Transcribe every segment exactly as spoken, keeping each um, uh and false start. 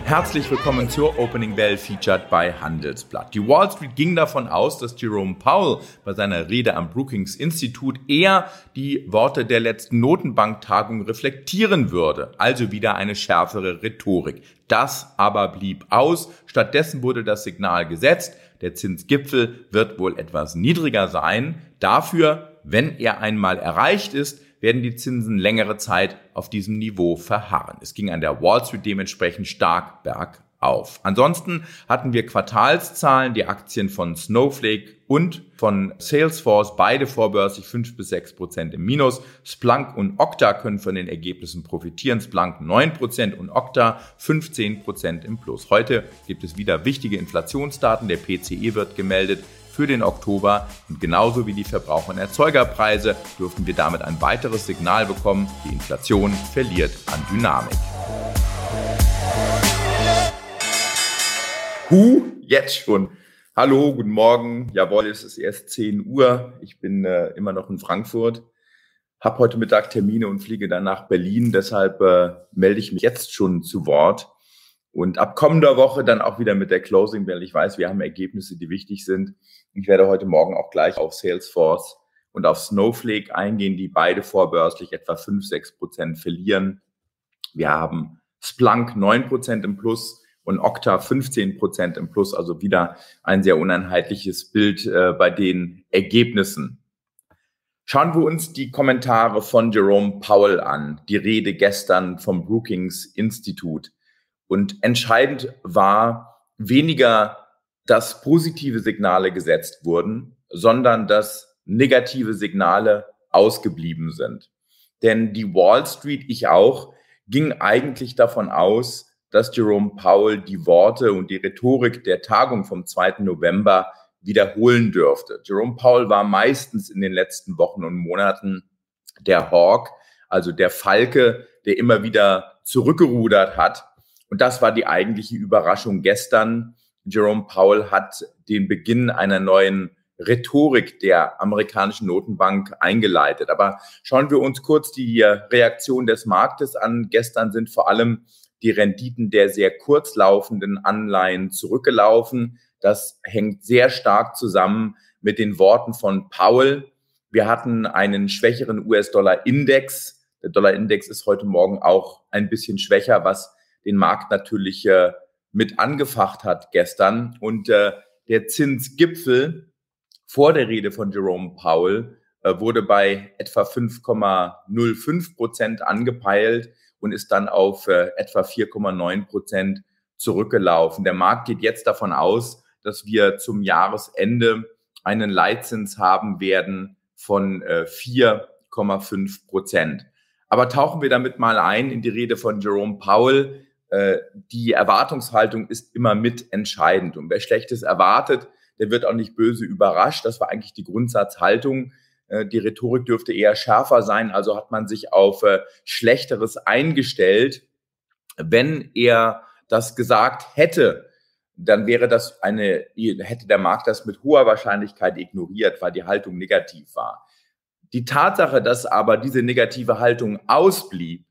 Herzlich willkommen zur Opening Bell Featured bei Handelsblatt. Die Wall Street ging davon aus, dass Jerome Powell bei seiner Rede am Brookings Institut eher die Worte der letzten Notenbanktagung reflektieren würde, also wieder eine schärfere Rhetorik. Das aber blieb aus. Stattdessen wurde das Signal gesetzt, der Zinsgipfel wird wohl etwas niedriger sein. Dafür, wenn er einmal erreicht ist, werden die Zinsen längere Zeit auf diesem Niveau verharren. Es ging an der Wall Street dementsprechend stark bergauf. Ansonsten hatten wir Quartalszahlen, die Aktien von Snowflake und von Salesforce, beide vorbörslich fünf bis sechs Prozent im Minus. Splunk und Okta können von den Ergebnissen profitieren. Splunk neun Prozent und Okta fünfzehn Prozent im Plus. Heute gibt es wieder wichtige Inflationsdaten. Der P C E wird gemeldet für den Oktober und genauso wie die Verbraucher- und Erzeugerpreise dürften wir damit ein weiteres Signal bekommen. Die Inflation verliert an Dynamik. Huh, jetzt schon. Hallo, guten Morgen. Jawohl, es ist erst zehn Uhr. Ich bin äh, immer noch in Frankfurt, habe heute Mittag Termine und fliege dann nach Berlin. Deshalb äh, melde ich mich jetzt schon zu Wort. Und ab kommender Woche dann auch wieder mit der Closing Bell. Ich weiß, wir haben Ergebnisse, die wichtig sind. Ich werde heute Morgen auch gleich auf Salesforce und auf Snowflake eingehen, die beide vorbörslich etwa fünf, sechs Prozent verlieren. Wir haben Splunk neun Prozent im Plus und Okta fünfzehn Prozent im Plus. Also wieder ein sehr uneinheitliches Bild äh, bei den Ergebnissen. Schauen wir uns die Kommentare von Jerome Powell an. Die Rede gestern vom Brookings Institut. Und entscheidend war weniger, dass positive Signale gesetzt wurden, sondern dass negative Signale ausgeblieben sind. Denn die Wall Street, ich auch, ging eigentlich davon aus, dass Jerome Powell die Worte und die Rhetorik der Tagung vom zweiten November wiederholen dürfte. Jerome Powell war meistens in den letzten Wochen und Monaten der Hawk, also der Falke, der immer wieder zurückgerudert hat. Und das war die eigentliche Überraschung gestern. Jerome Powell hat den Beginn einer neuen Rhetorik der amerikanischen Notenbank eingeleitet. Aber schauen wir uns kurz die Reaktion des Marktes an. Gestern sind vor allem die Renditen der sehr kurzlaufenden Anleihen zurückgelaufen. Das hängt sehr stark zusammen mit den Worten von Powell. Wir hatten einen schwächeren U S-Dollar-Index. Der Dollar-Index ist heute Morgen auch ein bisschen schwächer, was den Markt natürlich äh, mit angefacht hat gestern. Und äh, der Zinsgipfel vor der Rede von Jerome Powell äh, wurde bei etwa fünf Komma null fünf Prozent angepeilt und ist dann auf äh, etwa vier Komma neun Prozent zurückgelaufen. Der Markt geht jetzt davon aus, dass wir zum Jahresende einen Leitzins haben werden von äh, vier Komma fünf Prozent. Aber tauchen wir damit mal ein in die Rede von Jerome Powell. Die Erwartungshaltung ist immer mitentscheidend. Und wer Schlechtes erwartet, der wird auch nicht böse überrascht. Das war eigentlich die Grundsatzhaltung. Die Rhetorik dürfte eher schärfer sein. Also hat man sich auf Schlechteres eingestellt. Wenn er das gesagt hätte, dann wäre das eine, hätte der Markt das mit hoher Wahrscheinlichkeit ignoriert, weil die Haltung negativ war. Die Tatsache, dass aber diese negative Haltung ausblieb,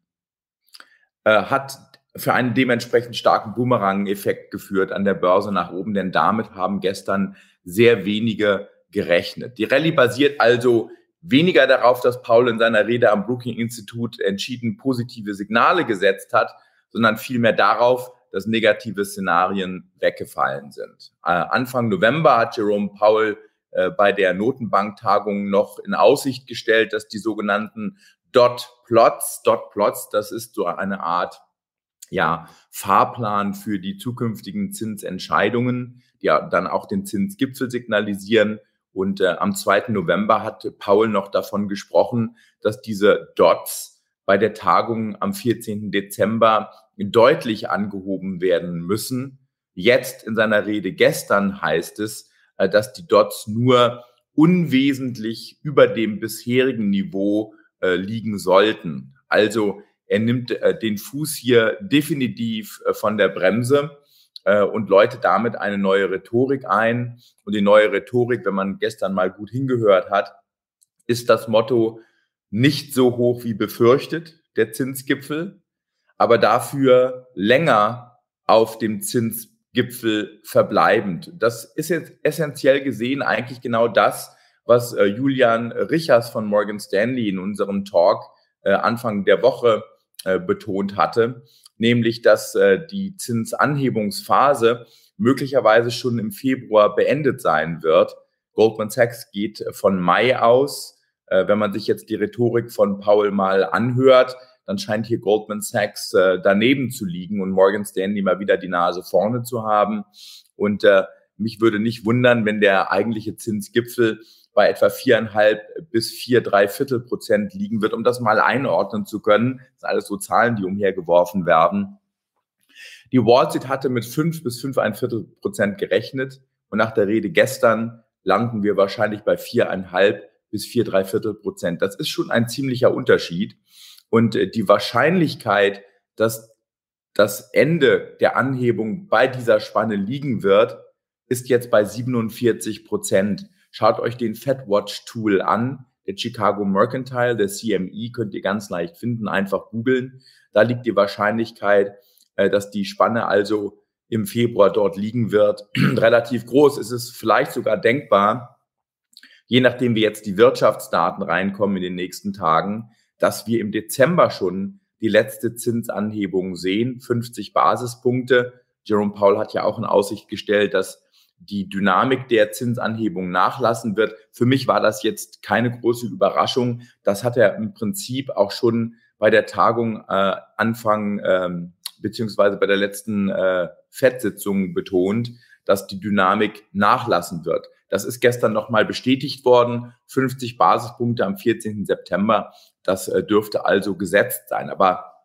hat für einen dementsprechend starken Boomerang-Effekt geführt an der Börse nach oben, denn damit haben gestern sehr wenige gerechnet. Die Rallye basiert also weniger darauf, dass Powell in seiner Rede am Brookings Institut entschieden positive Signale gesetzt hat, sondern vielmehr darauf, dass negative Szenarien weggefallen sind. Äh, Anfang November hat Jerome Powell äh, bei der Notenbanktagung noch in Aussicht gestellt, dass die sogenannten Dot Plots, Dot Plots, das ist so eine Art ja, Fahrplan für die zukünftigen Zinsentscheidungen, die ja dann auch den Zinsgipfel signalisieren. Und äh, am zweiten November hat Powell noch davon gesprochen, dass diese Dots bei der Tagung am vierzehnten Dezember deutlich angehoben werden müssen. Jetzt in seiner Rede gestern heißt es, äh, dass die Dots nur unwesentlich über dem bisherigen Niveau äh, liegen sollten. Also er nimmt äh, den Fuß hier definitiv äh, von der Bremse äh, und läutet damit eine neue Rhetorik ein. Und die neue Rhetorik, wenn man gestern mal gut hingehört hat, ist das Motto: nicht so hoch wie befürchtet, der Zinsgipfel, aber dafür länger auf dem Zinsgipfel verbleibend. Das ist jetzt essentiell gesehen eigentlich genau das, was äh, Julian Richers von Morgan Stanley in unserem Talk äh, Anfang der Woche äh, betont hatte, nämlich dass äh, die Zinsanhebungsphase möglicherweise schon im Februar beendet sein wird. Goldman Sachs geht von Mai aus. Äh, wenn man sich jetzt die Rhetorik von Powell mal anhört, dann scheint hier Goldman Sachs äh, daneben zu liegen und Morgan Stanley mal wieder die Nase vorne zu haben. Und äh, mich würde nicht wundern, wenn der eigentliche Zinsgipfel bei etwa viereinhalb bis vier, drei Viertel Prozent liegen wird, um das mal einordnen zu können. Das sind alles so Zahlen, die umhergeworfen werden. Die Wall Street hatte mit fünf bis fünf ein Viertel Prozent gerechnet und nach der Rede gestern landen wir wahrscheinlich bei viereinhalb bis vier, drei Viertel Prozent. Das ist schon ein ziemlicher Unterschied. Und die Wahrscheinlichkeit, dass das Ende der Anhebung bei dieser Spanne liegen wird, ist jetzt bei siebenundvierzig Prozent. Schaut euch den FedWatch-Tool an, der Chicago Mercantile, der C M E, könnt ihr ganz leicht finden, einfach googeln. Da liegt die Wahrscheinlichkeit, dass die Spanne also im Februar dort liegen wird, relativ groß. Es ist vielleicht sogar denkbar, je nachdem wie jetzt die Wirtschaftsdaten reinkommen in den nächsten Tagen, dass wir im Dezember schon die letzte Zinsanhebung sehen, fünfzig Basispunkte. Jerome Powell hat ja auch in Aussicht gestellt, dass die Dynamik der Zinsanhebung nachlassen wird. Für mich war das jetzt keine große Überraschung. Das hat er im Prinzip auch schon bei der Tagung äh, Anfang ähm, beziehungsweise bei der letzten äh, Fed-Sitzung betont, dass die Dynamik nachlassen wird. Das ist gestern nochmal bestätigt worden. fünfzig Basispunkte am vierzehnten September. Das äh, dürfte also gesetzt sein. Aber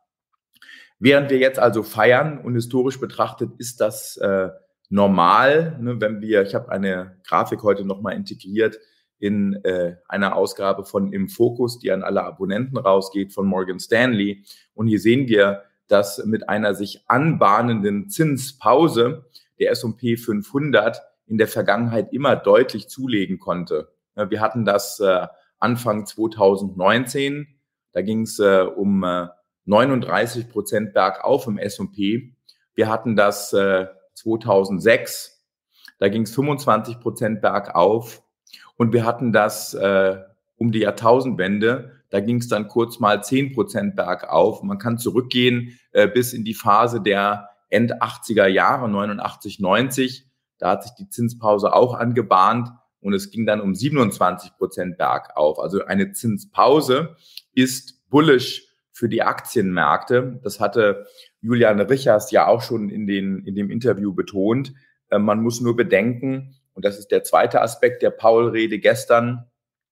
während wir jetzt also feiern und historisch betrachtet ist das äh, normal, ne, wenn wir, ich habe eine Grafik heute nochmal integriert in äh, einer Ausgabe von Im Fokus, die an alle Abonnenten rausgeht von Morgan Stanley. Und hier sehen wir, dass mit einer sich anbahnenden Zinspause der S und P fünfhundert in der Vergangenheit immer deutlich zulegen konnte. Ja, wir hatten das äh, Anfang zweitausendneunzehn, da ging es äh, um äh, neununddreißig Prozent bergauf im S und P. Wir hatten das äh, zweitausendsechs, da ging es fünfundzwanzig Prozent bergauf und wir hatten das äh, um die Jahrtausendwende, da ging es dann kurz mal zehn Prozent bergauf. Man kann zurückgehen äh, bis in die Phase der End-achtziger Jahre, neunundachtzig, neunzig, da hat sich die Zinspause auch angebahnt und es ging dann um siebenundzwanzig Prozent bergauf. Also eine Zinspause ist bullish für die Aktienmärkte. Das hatte Julian Richers ja auch schon in, den, in dem Interview betont. Äh, man muss nur bedenken, und das ist der zweite Aspekt der Powell-Rede gestern,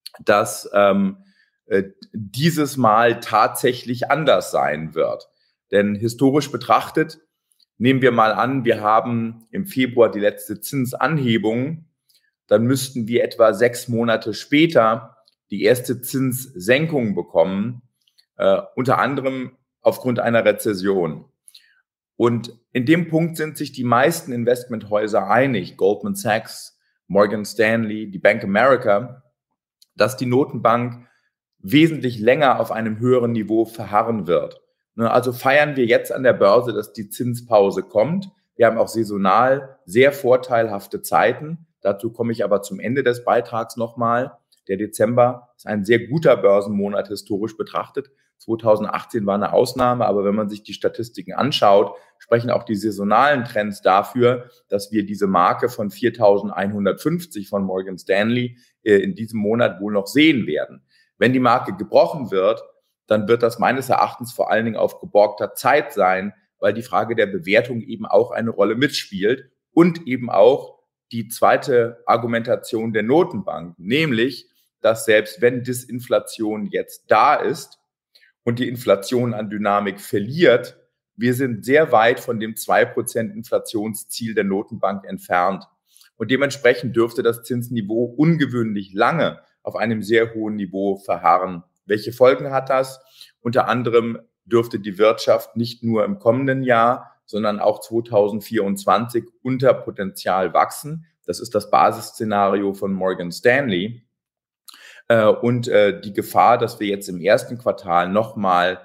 dass ähm, äh, dieses Mal tatsächlich anders sein wird. Denn historisch betrachtet, nehmen wir mal an, wir haben im Februar die letzte Zinsanhebung, dann müssten wir etwa sechs Monate später die erste Zinssenkung bekommen, äh, unter anderem aufgrund einer Rezession. Und in dem Punkt sind sich die meisten Investmenthäuser einig, Goldman Sachs, Morgan Stanley, die Bank America, dass die Notenbank wesentlich länger auf einem höheren Niveau verharren wird. Also feiern wir jetzt an der Börse, dass die Zinspause kommt. Wir haben auch saisonal sehr vorteilhafte Zeiten. Dazu komme ich aber zum Ende des Beitrags nochmal. Der Dezember ist ein sehr guter Börsenmonat historisch betrachtet. zweitausendachtzehn war eine Ausnahme, aber wenn man sich die Statistiken anschaut, sprechen auch die saisonalen Trends dafür, dass wir diese Marke von viertausendeinhundertfünfzig von Morgan Stanley äh, in diesem Monat wohl noch sehen werden. Wenn die Marke gebrochen wird, dann wird das meines Erachtens vor allen Dingen auf geborgter Zeit sein, weil die Frage der Bewertung eben auch eine Rolle mitspielt und eben auch die zweite Argumentation der Notenbank, nämlich, dass selbst wenn Disinflation jetzt da ist und die Inflation an Dynamik verliert, wir sind sehr weit von dem zwei Prozent Inflationsziel der Notenbank entfernt. Und dementsprechend dürfte das Zinsniveau ungewöhnlich lange auf einem sehr hohen Niveau verharren. Welche Folgen hat das? Unter anderem dürfte die Wirtschaft nicht nur im kommenden Jahr, sondern auch zweitausendvierundzwanzig unter Potenzial wachsen. Das ist das Basisszenario von Morgan Stanley. Und die Gefahr, dass wir jetzt im ersten Quartal nochmal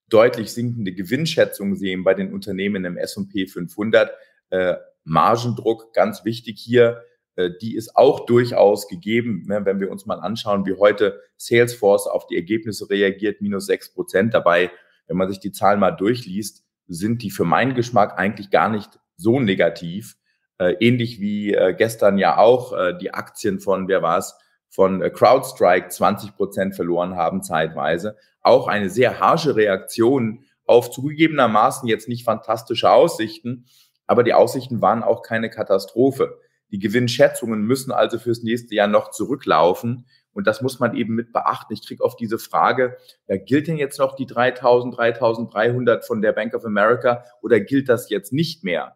deutlich sinkende Gewinnschätzungen sehen bei den Unternehmen im S und P fünfhundert. Äh, Margendruck, ganz wichtig hier, äh, die ist auch durchaus gegeben, ne, wenn wir uns mal anschauen, wie heute Salesforce auf die Ergebnisse reagiert, minus sechs Prozent. Dabei, wenn man sich die Zahlen mal durchliest, sind die für meinen Geschmack eigentlich gar nicht so negativ. Äh, ähnlich wie äh, gestern ja auch äh, die Aktien von, wer war es, von äh, CrowdStrike zwanzig Prozent verloren haben zeitweise. Auch eine sehr harsche Reaktion auf zugegebenermaßen jetzt nicht fantastische Aussichten, aber die Aussichten waren auch keine Katastrophe. Die Gewinnschätzungen müssen also fürs nächste Jahr noch zurücklaufen. Und das muss man eben mit beachten. Ich kriege oft diese Frage, ja, gilt denn jetzt noch die dreitausend, dreitausenddreihundert von der Bank of America oder gilt das jetzt nicht mehr?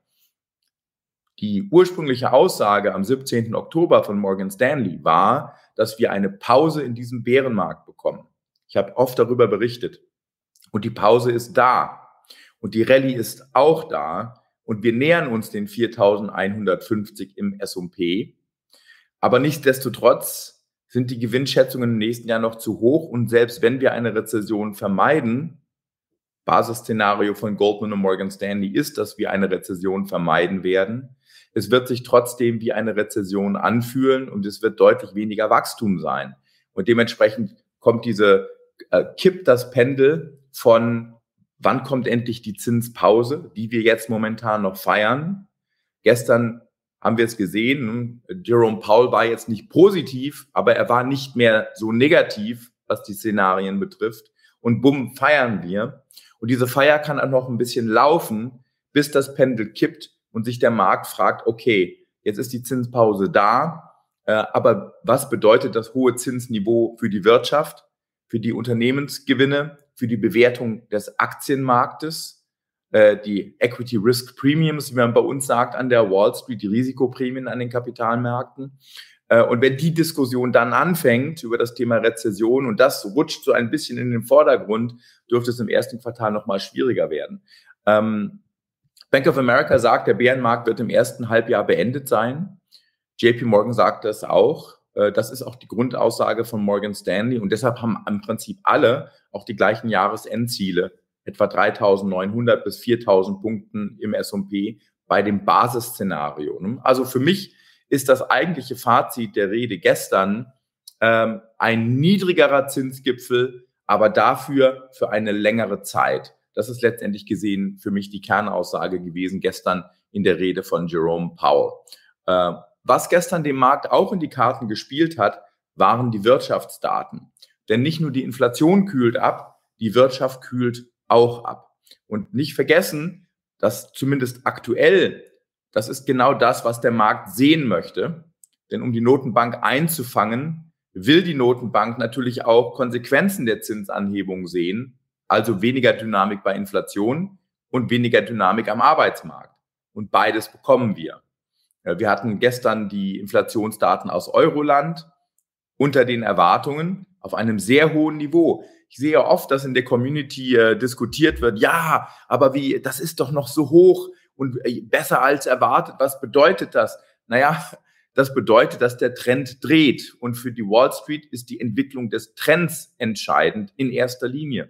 Die ursprüngliche Aussage am siebzehnten Oktober von Morgan Stanley war, dass wir eine Pause in diesem Bärenmarkt bekommen. Ich habe oft darüber berichtet. Und die Pause ist da. Und die Rallye ist auch da. Und wir nähern uns den viertausendeinhundertfünfzig im S und P. Aber nichtsdestotrotz sind die Gewinnschätzungen im nächsten Jahr noch zu hoch. Und selbst wenn wir eine Rezession vermeiden, Basisszenario von Goldman und Morgan Stanley ist, dass wir eine Rezession vermeiden werden. Es wird sich trotzdem wie eine Rezession anfühlen und es wird deutlich weniger Wachstum sein. Und dementsprechend kommt diese, äh, kippt das Pendel von, wann kommt endlich die Zinspause, die wir jetzt momentan noch feiern. Gestern haben wir es gesehen, Jerome Powell war jetzt nicht positiv, aber er war nicht mehr so negativ, was die Szenarien betrifft. Und bumm, feiern wir. Und diese Feier kann auch noch ein bisschen laufen, bis das Pendel kippt und sich der Markt fragt, okay, jetzt ist die Zinspause da, äh, aber was bedeutet das hohe Zinsniveau für die Wirtschaft, für die Unternehmensgewinne, für die Bewertung des Aktienmarktes, äh, die Equity Risk Premiums, wie man bei uns sagt, an der Wall Street, die Risikoprämien an den Kapitalmärkten. Äh, und wenn die Diskussion dann anfängt über das Thema Rezession und das rutscht so ein bisschen in den Vordergrund, dürfte es im ersten Quartal nochmal schwieriger werden. Ähm, Bank of America sagt, der Bärenmarkt wird im ersten Halbjahr beendet sein. J P Morgan sagt das auch. Das ist auch die Grundaussage von Morgan Stanley. Und deshalb haben im Prinzip alle auch die gleichen Jahresendziele, etwa dreitausendneunhundert bis viertausend Punkten im S und P bei dem Basisszenario. Also für mich ist das eigentliche Fazit der Rede gestern ähm, ein niedrigerer Zinsgipfel, aber dafür für eine längere Zeit. Das ist letztendlich gesehen für mich die Kernaussage gewesen gestern in der Rede von Jerome Powell. Äh, was gestern dem Markt auch in die Karten gespielt hat, waren die Wirtschaftsdaten. Denn nicht nur die Inflation kühlt ab, die Wirtschaft kühlt auch ab. Und nicht vergessen, dass zumindest aktuell, das ist genau das, was der Markt sehen möchte. Denn um die Notenbank einzufangen, will die Notenbank natürlich auch Konsequenzen der Zinsanhebung sehen. Also weniger Dynamik bei Inflation und weniger Dynamik am Arbeitsmarkt. Und beides bekommen wir. Wir hatten gestern die Inflationsdaten aus Euroland unter den Erwartungen auf einem sehr hohen Niveau. Ich sehe oft, dass in der Community äh, diskutiert wird, ja, aber wie, das ist doch noch so hoch und äh, besser als erwartet. Was bedeutet das? Naja, das bedeutet, dass der Trend dreht. Und für die Wall Street ist die Entwicklung des Trends entscheidend in erster Linie.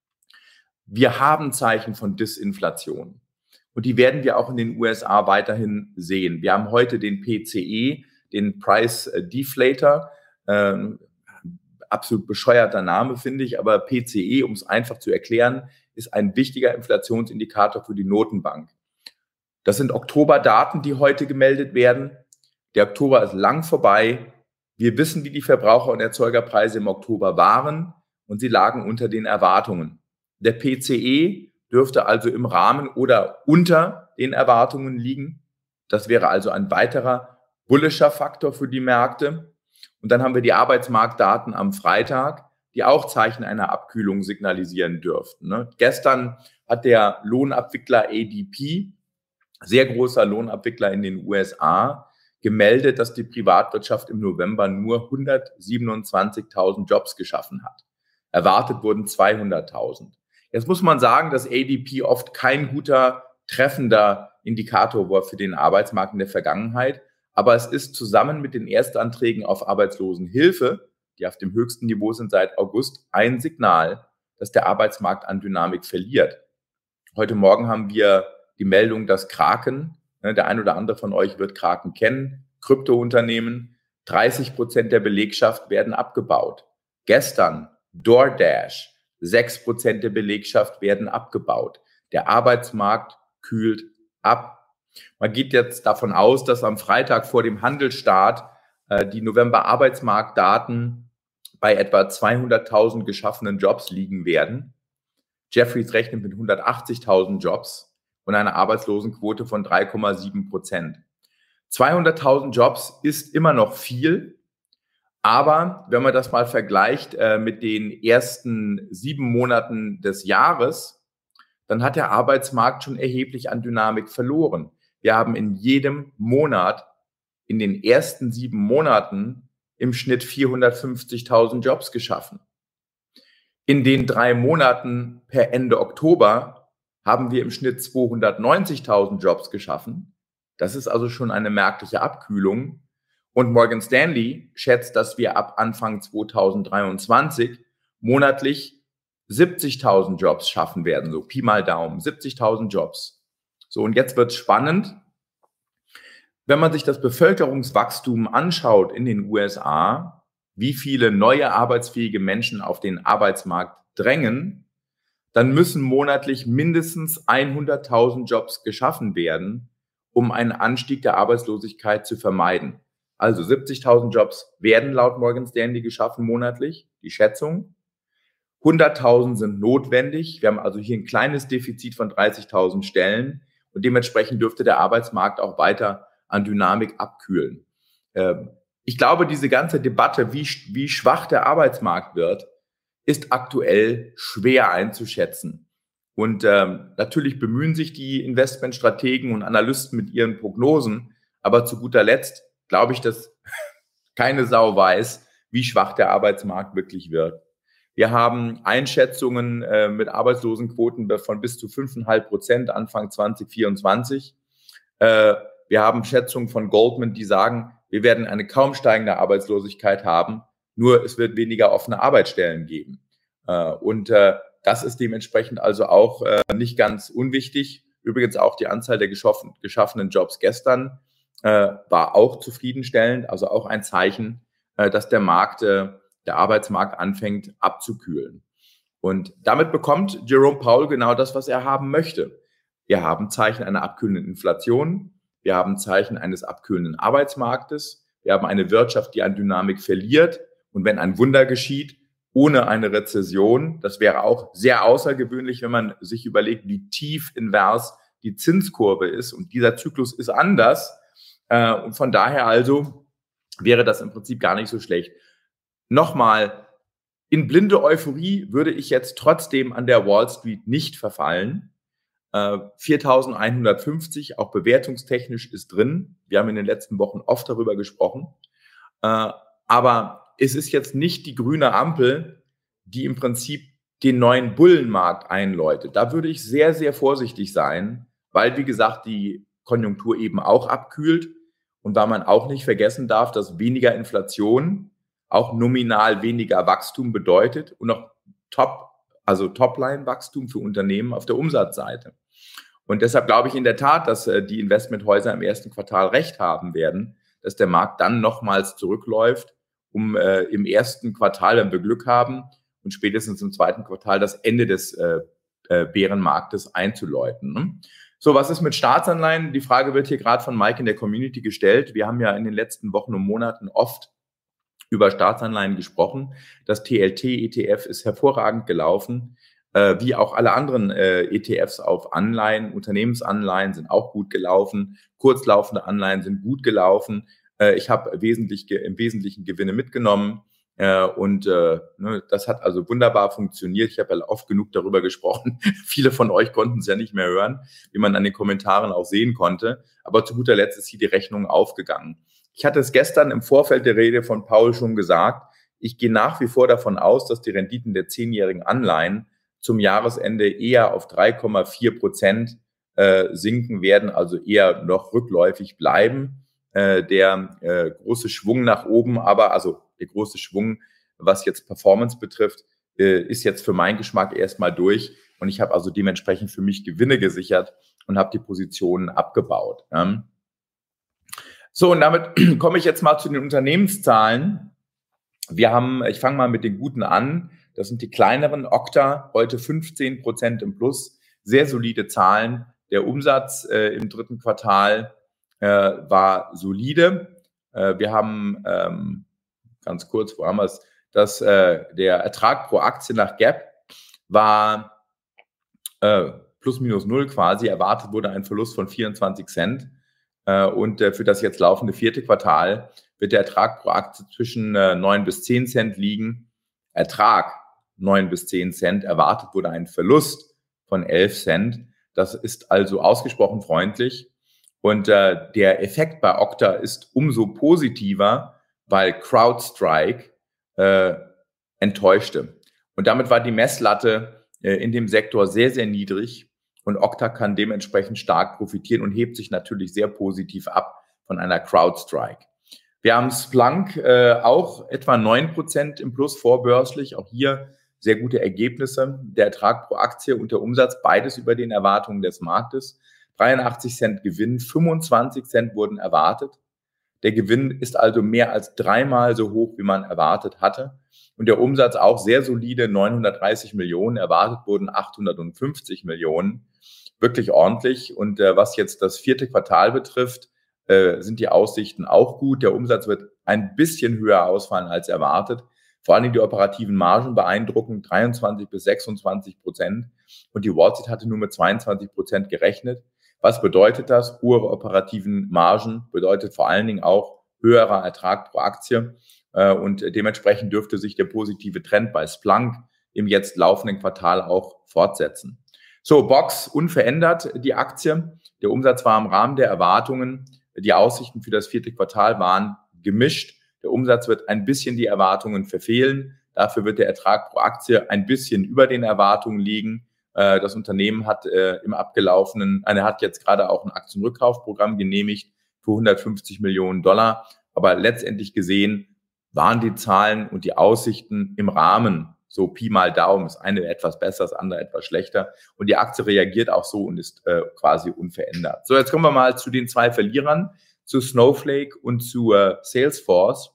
Wir haben Zeichen von Disinflation und die werden wir auch in den U S A weiterhin sehen. Wir haben heute den P C E, den Price Deflator, ähm, absolut bescheuerter Name, finde ich, aber P C E, um es einfach zu erklären, ist ein wichtiger Inflationsindikator für die Notenbank. Das sind Oktoberdaten, die heute gemeldet werden. Der Oktober ist lang vorbei. Wir wissen, wie die Verbraucher- und Erzeugerpreise im Oktober waren und sie lagen unter den Erwartungen. Der P C E dürfte also im Rahmen oder unter den Erwartungen liegen. Das wäre also ein weiterer bullischer Faktor für die Märkte. Und dann haben wir die Arbeitsmarktdaten am Freitag, die auch Zeichen einer Abkühlung signalisieren dürften. Ne? Gestern hat der Lohnabwickler A D P, sehr großer Lohnabwickler in den U S A, gemeldet, dass die Privatwirtschaft im November nur hundertsiebenundzwanzigtausend Jobs geschaffen hat. Erwartet wurden zweihunderttausend. Jetzt muss man sagen, dass A D P oft kein guter, treffender Indikator war für den Arbeitsmarkt in der Vergangenheit. Aber es ist zusammen mit den Erstanträgen auf Arbeitslosenhilfe, die auf dem höchsten Niveau sind seit August, ein Signal, dass der Arbeitsmarkt an Dynamik verliert. Heute Morgen haben wir die Meldung, dass Kraken, der ein oder andere von euch wird Kraken kennen, Kryptounternehmen, dreißig Prozent der Belegschaft werden abgebaut. Gestern DoorDash, sechs Prozent der Belegschaft werden abgebaut. Der Arbeitsmarkt kühlt ab. Man geht jetzt davon aus, dass am Freitag vor dem Handelsstart äh, die November-Arbeitsmarktdaten bei etwa zweihunderttausend geschaffenen Jobs liegen werden. Jefferies rechnet mit hundertachtzigtausend Jobs und einer Arbeitslosenquote von drei Komma sieben Prozent. zweihunderttausend Jobs ist immer noch viel, aber wenn man das mal vergleicht äh, mit den ersten sieben Monaten des Jahres, dann hat der Arbeitsmarkt schon erheblich an Dynamik verloren. Wir haben in jedem Monat, in den ersten sieben Monaten im Schnitt vierhundertfünfzigtausend Jobs geschaffen. In den drei Monaten per Ende Oktober haben wir im Schnitt zweihundertneunzigtausend Jobs geschaffen. Das ist also schon eine merkliche Abkühlung. Und Morgan Stanley schätzt, dass wir ab Anfang zweitausenddreiundzwanzig monatlich siebzigtausend Jobs schaffen werden, so Pi mal Daumen, siebzigtausend Jobs. So, und jetzt wird's spannend. Wenn man sich das Bevölkerungswachstum anschaut in den U S A, wie viele neue arbeitsfähige Menschen auf den Arbeitsmarkt drängen, dann müssen monatlich mindestens hunderttausend Jobs geschaffen werden, um einen Anstieg der Arbeitslosigkeit zu vermeiden. Also siebzigtausend Jobs werden laut Morgan Stanley geschaffen monatlich, die Schätzung. hunderttausend sind notwendig. Wir haben also hier ein kleines Defizit von dreißigtausend Stellen und dementsprechend dürfte der Arbeitsmarkt auch weiter an Dynamik abkühlen. Ich glaube, diese ganze Debatte, wie, wie schwach der Arbeitsmarkt wird, ist aktuell schwer einzuschätzen. Und ähm, natürlich bemühen sich die Investmentstrategen und Analysten mit ihren Prognosen, aber zu guter Letzt glaube ich, dass keine Sau weiß, wie schwach der Arbeitsmarkt wirklich wird. Wir haben Einschätzungen äh, mit Arbeitslosenquoten von bis zu fünf Komma fünf Prozent Anfang zwanzig vierundzwanzig. Äh, wir haben Schätzungen von Goldman, die sagen, wir werden eine kaum steigende Arbeitslosigkeit haben, nur es wird weniger offene Arbeitsstellen geben. Äh, und äh, das ist dementsprechend also auch äh, nicht ganz unwichtig. Übrigens auch die Anzahl der geschaffen, geschaffenen Jobs gestern äh, war auch zufriedenstellend, also auch ein Zeichen, äh, dass der Markt, äh, der Arbeitsmarkt anfängt abzukühlen. Und damit bekommt Jerome Powell genau das, was er haben möchte. Wir haben Zeichen einer abkühlenden Inflation, wir haben Zeichen eines abkühlenden Arbeitsmarktes, wir haben eine Wirtschaft, die an Dynamik verliert. Und wenn ein Wunder geschieht, ohne eine Rezession, das wäre auch sehr außergewöhnlich, wenn man sich überlegt, wie tief invers die Zinskurve ist. Und dieser Zyklus ist anders. Und von daher also wäre das im Prinzip gar nicht so schlecht. Nochmal, in blinde Euphorie würde ich jetzt trotzdem an der Wall Street nicht verfallen. viertausendeinhundertfünfzig, auch bewertungstechnisch, ist drin. Wir haben in den letzten Wochen oft darüber gesprochen. Aber es ist jetzt nicht die grüne Ampel, die im Prinzip den neuen Bullenmarkt einläutet. Da würde ich sehr, sehr vorsichtig sein, weil, wie gesagt, die Konjunktur eben auch abkühlt und weil man auch nicht vergessen darf, dass weniger Inflation auch nominal weniger Wachstum bedeutet und auch Top, also Topline-Wachstum für Unternehmen auf der Umsatzseite. Und deshalb glaube ich in der Tat, dass äh, die Investmenthäuser im ersten Quartal recht haben werden, dass der Markt dann nochmals zurückläuft, um äh, im ersten Quartal, wenn wir Glück haben, und spätestens im zweiten Quartal das Ende des äh, äh, Bärenmarktes einzuläuten. Ne? So, was ist mit Staatsanleihen? Die Frage wird hier gerade von Mike in der Community gestellt. Wir haben ja in den letzten Wochen und Monaten oft über Staatsanleihen gesprochen. Das T L T-E T F ist hervorragend gelaufen, äh, wie auch alle anderen äh, E T Fs auf Anleihen. Unternehmensanleihen sind auch gut gelaufen. Kurzlaufende Anleihen sind gut gelaufen. Äh, ich habe wesentlich, im Wesentlichen Gewinne mitgenommen. Äh, und äh, ne, das hat also wunderbar funktioniert. Ich habe ja oft genug darüber gesprochen. Viele von euch konnten es ja nicht mehr hören, wie man an den Kommentaren auch sehen konnte. Aber zu guter Letzt ist hier die Rechnung aufgegangen. Ich hatte es gestern im Vorfeld der Rede von Paul schon gesagt. Ich gehe nach wie vor davon aus, dass die Renditen der zehnjährigen Anleihen zum Jahresende eher auf drei Komma vier Prozent äh, sinken werden, also eher noch rückläufig bleiben. Äh, der äh, große Schwung nach oben, aber also der große Schwung, was jetzt Performance betrifft, äh, ist jetzt für meinen Geschmack erstmal durch und ich habe also dementsprechend für mich Gewinne gesichert und habe die Positionen abgebaut. Ja. So, und damit komme ich jetzt mal zu den Unternehmenszahlen. Wir haben, ich fange mal mit den guten an. Das sind die kleineren. Okta, heute fünfzehn Prozent im Plus. Sehr solide Zahlen. Der Umsatz äh, im dritten Quartal äh, war solide. Äh, wir haben, ähm, ganz kurz, wo haben wir es? Das, äh, der Ertrag pro Aktie nach G A A P war äh, plus minus null quasi. Erwartet wurde ein Verlust von vierundzwanzig Cent. Äh, und äh, für das jetzt laufende vierte Quartal wird der Ertrag pro Aktie zwischen äh, neun bis zehn Cent liegen. Ertrag neun bis zehn Cent. Erwartet wurde ein Verlust von elf Cent. Das ist also ausgesprochen freundlich. Und äh, der Effekt bei Okta ist umso positiver, weil CrowdStrike äh, enttäuschte. Und damit war die Messlatte äh, in dem Sektor sehr, sehr niedrig. Und Okta kann dementsprechend stark profitieren und hebt sich natürlich sehr positiv ab von einer CrowdStrike. Wir haben Splunk äh, auch etwa neun Prozent im Plus vorbörslich. Auch hier sehr gute Ergebnisse. Der Ertrag pro Aktie und der Umsatz, beides über den Erwartungen des Marktes. dreiundachtzig Cent Gewinn, fünfundzwanzig Cent wurden erwartet. Der Gewinn ist also mehr als dreimal so hoch, wie man erwartet hatte. Und der Umsatz auch sehr solide, neunhundertdreißig Millionen. Erwartet wurden achthundertfünfzig Millionen. Wirklich ordentlich. Und äh, was jetzt das vierte Quartal betrifft, äh, sind die Aussichten auch gut. Der Umsatz wird ein bisschen höher ausfallen als erwartet. Vor allem die operativen Margen beeindruckend, dreiundzwanzig bis sechsundzwanzig Prozent. Und die Wall Street hatte nur mit zweiundzwanzig Prozent gerechnet. Was bedeutet das? Hohe operativen Margen bedeutet vor allen Dingen auch höherer Ertrag pro Aktie. Äh, und dementsprechend dürfte sich der positive Trend bei Splunk im jetzt laufenden Quartal auch fortsetzen. So, Box unverändert, die Aktie. Der Umsatz war im Rahmen der Erwartungen. Die Aussichten für das vierte Quartal waren gemischt. Der Umsatz wird ein bisschen die Erwartungen verfehlen. Dafür wird der Ertrag pro Aktie ein bisschen über den Erwartungen liegen. Das Unternehmen hat im abgelaufenen, er hat jetzt gerade auch ein Aktienrückkaufprogramm genehmigt für hundertfünfzig Millionen Dollar. Aber letztendlich gesehen waren die Zahlen und die Aussichten im Rahmen. So Pi mal Daumen, ist eine etwas besser, das andere etwas schlechter. Und die Aktie reagiert auch so und ist äh, quasi unverändert. So, jetzt kommen wir mal zu den zwei Verlierern, zu Snowflake und zu äh, Salesforce.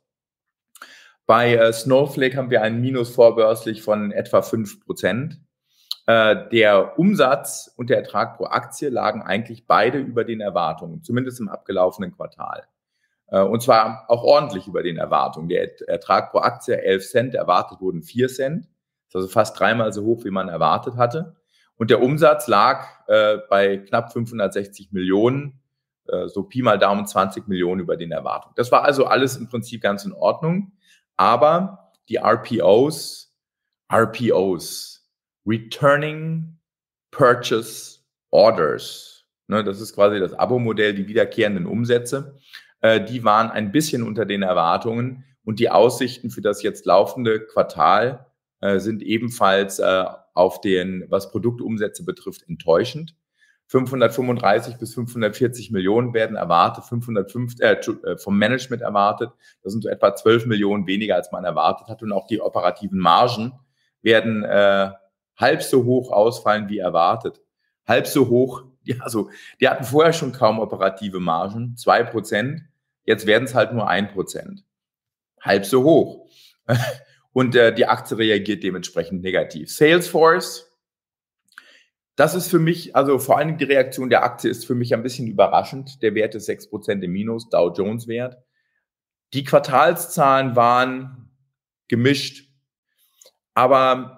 Bei äh, Snowflake haben wir einen Minus vorbörslich von etwa fünf Prozent. Äh, der Umsatz und der Ertrag pro Aktie lagen eigentlich beide über den Erwartungen, zumindest im abgelaufenen Quartal. Äh, und zwar auch ordentlich über den Erwartungen. Der Ertrag pro Aktie elf Cent, erwartet wurden vier Cent. Das ist also fast dreimal so hoch, wie man erwartet hatte. Und der Umsatz lag äh, bei knapp fünfhundertsechzig Millionen, äh, so Pi mal Daumen zwanzig Millionen über den Erwartungen. Das war also alles im Prinzip ganz in Ordnung. Aber die R P Os, R P Os, Returning Purchase Orders, ne, das ist quasi das Abo-Modell, die wiederkehrenden Umsätze, äh, die waren ein bisschen unter den Erwartungen und die Aussichten für das jetzt laufende Quartal äh, sind ebenfalls äh, auf den, was Produktumsätze betrifft, enttäuschend. fünfhundertfünfunddreißig bis fünfhundertvierzig Millionen werden erwartet, fünfhundertfünf, äh, vom Management erwartet. Das sind so etwa zwölf Millionen weniger, als man erwartet hat. Und auch die operativen Margen werden äh, halb so hoch ausfallen wie erwartet. Halb so hoch, ja, also die hatten vorher schon kaum operative Margen, zwei Prozent. Jetzt werden es halt nur ein Prozent. Halb so hoch. Und äh, die Aktie reagiert dementsprechend negativ. Salesforce, das ist für mich, also vor allem die Reaktion der Aktie ist für mich ein bisschen überraschend. Der Wert ist sechs Prozent im Minus, Dow Jones Wert. Die Quartalszahlen waren gemischt, aber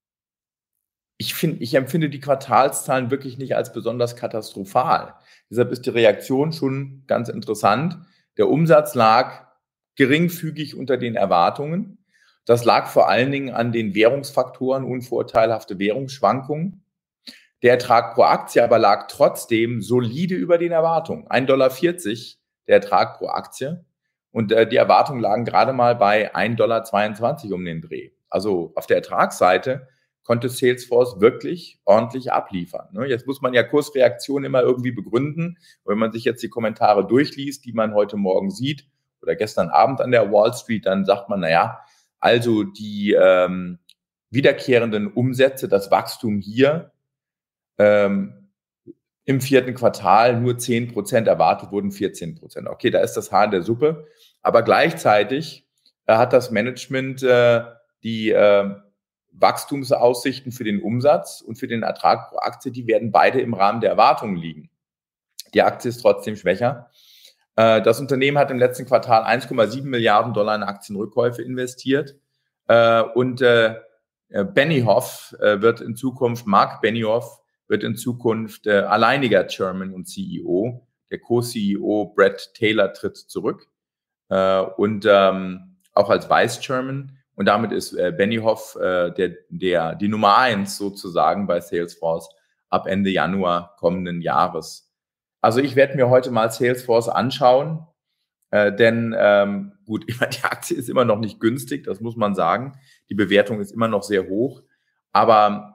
ich finde, ich empfinde die Quartalszahlen wirklich nicht als besonders katastrophal. Deshalb ist die Reaktion schon ganz interessant. Der Umsatz lag geringfügig unter den Erwartungen. Das lag vor allen Dingen an den Währungsfaktoren, unvorteilhafte Währungsschwankungen. Der Ertrag pro Aktie aber lag trotzdem solide über den Erwartungen. ein Komma vierzig Dollar der Ertrag pro Aktie. Und äh, die Erwartungen lagen gerade mal bei ein Komma zweiundzwanzig Dollar um den Dreh. Also auf der Ertragsseite konnte Salesforce wirklich ordentlich abliefern. Ne? Jetzt muss man ja Kursreaktionen immer irgendwie begründen. Wenn man sich jetzt die Kommentare durchliest, die man heute Morgen sieht oder gestern Abend an der Wall Street, dann sagt man, naja, also die, ähm, wiederkehrenden Umsätze, das Wachstum hier ähm, im vierten Quartal nur zehn Prozent, erwartet wurden vierzehn Prozent. Okay, da ist das Haar in der Suppe, aber gleichzeitig äh, hat das Management äh, die äh, Wachstumsaussichten für den Umsatz und für den Ertrag pro Aktie, die werden beide im Rahmen der Erwartungen liegen. Die Aktie ist trotzdem schwächer. Äh, das Unternehmen hat im letzten Quartal eins Komma sieben Milliarden Dollar in Aktienrückkäufe investiert äh, und äh, Benioff äh, wird in Zukunft, Mark Benioff wird in Zukunft äh, alleiniger Chairman und C E O. Der Co-C E O Brett Taylor tritt zurück äh, und ähm, auch als Vice Chairman. Und damit ist äh, Benioff äh, der, der, die Nummer eins sozusagen bei Salesforce ab Ende Januar kommenden Jahres. Also ich werde mir heute mal Salesforce anschauen, äh, denn ähm, gut, die Aktie ist immer noch nicht günstig, das muss man sagen. Die Bewertung ist immer noch sehr hoch, aber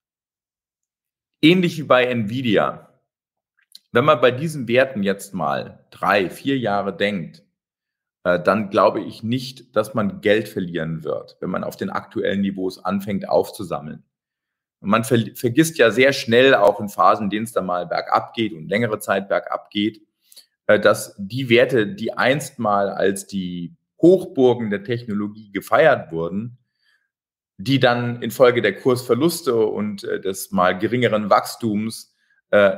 ähnlich wie bei Nvidia, wenn man bei diesen Werten jetzt mal drei, vier Jahre denkt, äh, dann glaube ich nicht, dass man Geld verlieren wird, wenn man auf den aktuellen Niveaus anfängt aufzusammeln. Und man ver vergisst ja sehr schnell, auch in Phasen, in denen es dann mal bergab geht und längere Zeit bergab geht, äh, dass die Werte, die einst mal als die Hochburgen der Technologie gefeiert wurden, die dann infolge der Kursverluste und äh, des mal geringeren Wachstums äh,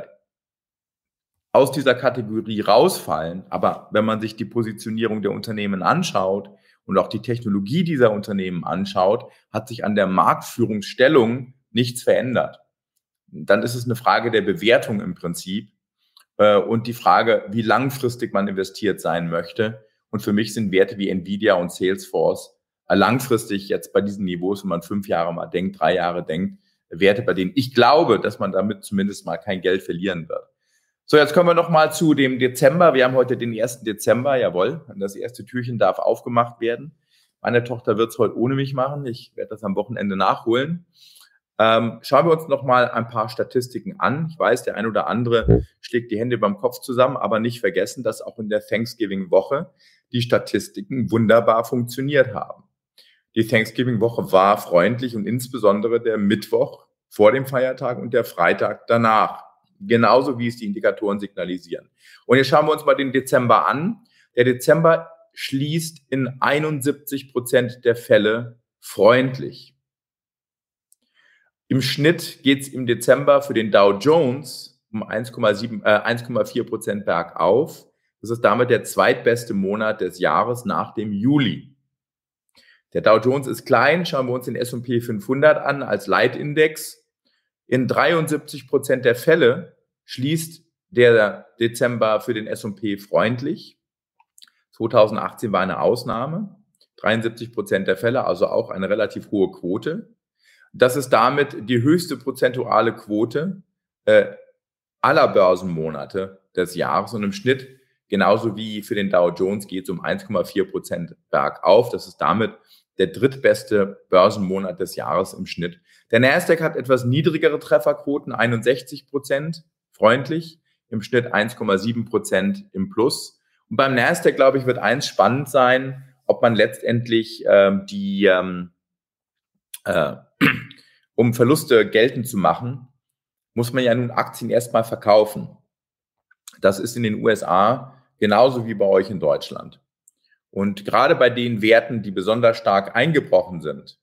aus dieser Kategorie rausfallen. Aber wenn man sich die Positionierung der Unternehmen anschaut und auch die Technologie dieser Unternehmen anschaut, hat sich an der Marktführungsstellung nichts verändert. Dann ist es eine Frage der Bewertung im Prinzip äh, und die Frage, wie langfristig man investiert sein möchte. Und für mich sind Werte wie Nvidia und Salesforce langfristig jetzt bei diesen Niveaus, wenn man fünf Jahre mal denkt, drei Jahre denkt, Werte, bei denen ich glaube, dass man damit zumindest mal kein Geld verlieren wird. So, jetzt kommen wir noch mal zu dem Dezember. Wir haben heute den ersten Dezember, jawohl. Das erste Türchen darf aufgemacht werden. Meine Tochter wird es heute ohne mich machen. Ich werde das am Wochenende nachholen. Ähm, schauen wir uns noch mal ein paar Statistiken an. Ich weiß, der ein oder andere schlägt die Hände beim Kopf zusammen, aber nicht vergessen, dass auch in der Thanksgiving-Woche die Statistiken wunderbar funktioniert haben. Die Thanksgiving-Woche war freundlich und insbesondere der Mittwoch vor dem Feiertag und der Freitag danach. Genauso wie es die Indikatoren signalisieren. Und jetzt schauen wir uns mal den Dezember an. Der Dezember schließt in einundsiebzig Prozent der Fälle freundlich. Im Schnitt geht es im Dezember für den Dow Jones um eins Komma vier Prozent bergauf. Das ist damit der zweitbeste Monat des Jahres nach dem Juli. Der Dow Jones ist klein, schauen wir uns den S und P fünfhundert an als Leitindex. In dreiundsiebzig Prozent der Fälle schließt der Dezember für den S und P freundlich. zweitausendachtzehn war eine Ausnahme. dreiundsiebzig Prozent der Fälle, also auch eine relativ hohe Quote. Das ist damit die höchste prozentuale Quote äh, aller Börsenmonate des Jahres und im Schnitt genauso wie für den Dow Jones geht es um eins Komma vier Prozent bergauf. Das ist damit der drittbeste Börsenmonat des Jahres im Schnitt. Der Nasdaq hat etwas niedrigere Trefferquoten, einundsechzig Prozent freundlich, im Schnitt eins Komma sieben Prozent im Plus. Und beim Nasdaq, glaube ich, wird eins spannend sein, ob man letztendlich ähm, die, ähm, äh, um Verluste geltend zu machen, muss man ja nun Aktien erstmal verkaufen. Das ist in den U S A genauso wie bei euch in Deutschland. Und gerade bei den Werten, die besonders stark eingebrochen sind,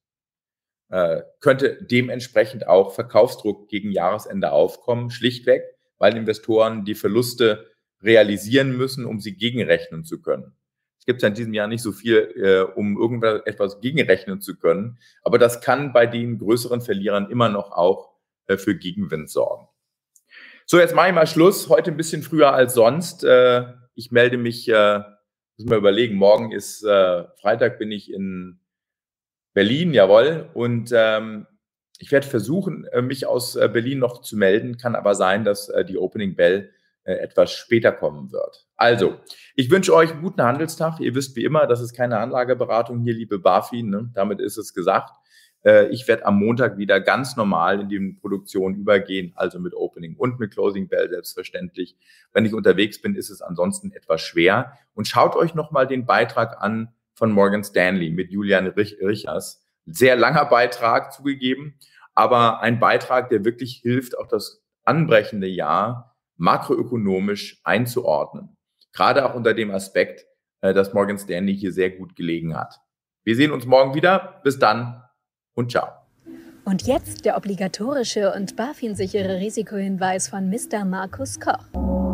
äh, könnte dementsprechend auch Verkaufsdruck gegen Jahresende aufkommen, schlichtweg, weil Investoren die Verluste realisieren müssen, um sie gegenrechnen zu können. Es gibt ja in diesem Jahr nicht so viel, äh, um irgendetwas gegenrechnen zu können, aber das kann bei den größeren Verlierern immer noch auch äh, für Gegenwind sorgen. So, jetzt mache ich mal Schluss. Heute ein bisschen früher als sonst. Äh, ich melde mich, äh, müssen wir überlegen, morgen ist äh, Freitag, bin ich in Berlin, jawohl. Und ähm, ich werde versuchen, äh, mich aus äh, Berlin noch zu melden. Kann aber sein, dass äh, die Opening Bell äh, etwas später kommen wird. Also, ich wünsche euch einen guten Handelstag. Ihr wisst wie immer, das ist keine Anlageberatung hier, liebe BaFin. Ne? Damit ist es gesagt. Äh, ich werde am Montag wieder ganz normal in die Produktion übergehen, also mit Opening und mit Closing Bell selbstverständlich. Wenn ich unterwegs bin, ist es ansonsten etwas schwer. Und schaut euch nochmal den Beitrag an von Morgan Stanley mit Julian Richers. Sehr langer Beitrag zugegeben, aber ein Beitrag, der wirklich hilft, auch das anbrechende Jahr makroökonomisch einzuordnen. Gerade auch unter dem Aspekt, dass Morgan Stanley hier sehr gut gelegen hat. Wir sehen uns morgen wieder. Bis dann und ciao. Und jetzt der obligatorische und BaFin-sichere Risikohinweis von Mister Markus Koch.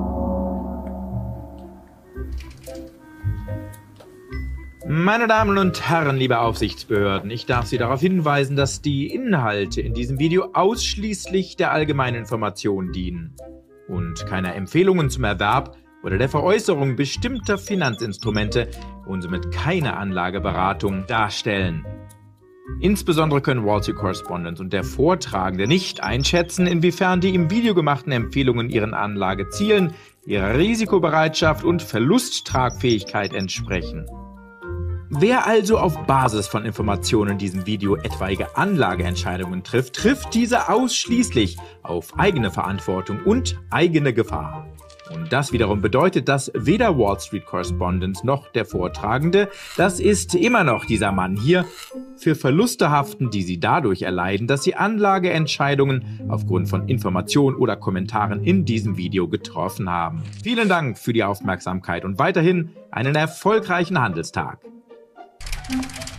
Meine Damen und Herren, liebe Aufsichtsbehörden, ich darf Sie darauf hinweisen, dass die Inhalte in diesem Video ausschließlich der allgemeinen Information dienen und keine Empfehlungen zum Erwerb oder der Veräußerung bestimmter Finanzinstrumente und somit keine Anlageberatung darstellen. Insbesondere können Wall Street Correspondent und der Vortragende nicht einschätzen, inwiefern die im Video gemachten Empfehlungen ihren Anlagezielen, ihrer Risikobereitschaft und Verlusttragfähigkeit entsprechen. Wer also auf Basis von Informationen in diesem Video etwaige Anlageentscheidungen trifft, trifft diese ausschließlich auf eigene Verantwortung und eigene Gefahr. Und das wiederum bedeutet, dass weder Wall Street Correspondent noch der Vortragende, das ist immer noch dieser Mann hier, für Verluste haften, die sie dadurch erleiden, dass sie Anlageentscheidungen aufgrund von Informationen oder Kommentaren in diesem Video getroffen haben. Vielen Dank für die Aufmerksamkeit und weiterhin einen erfolgreichen Handelstag.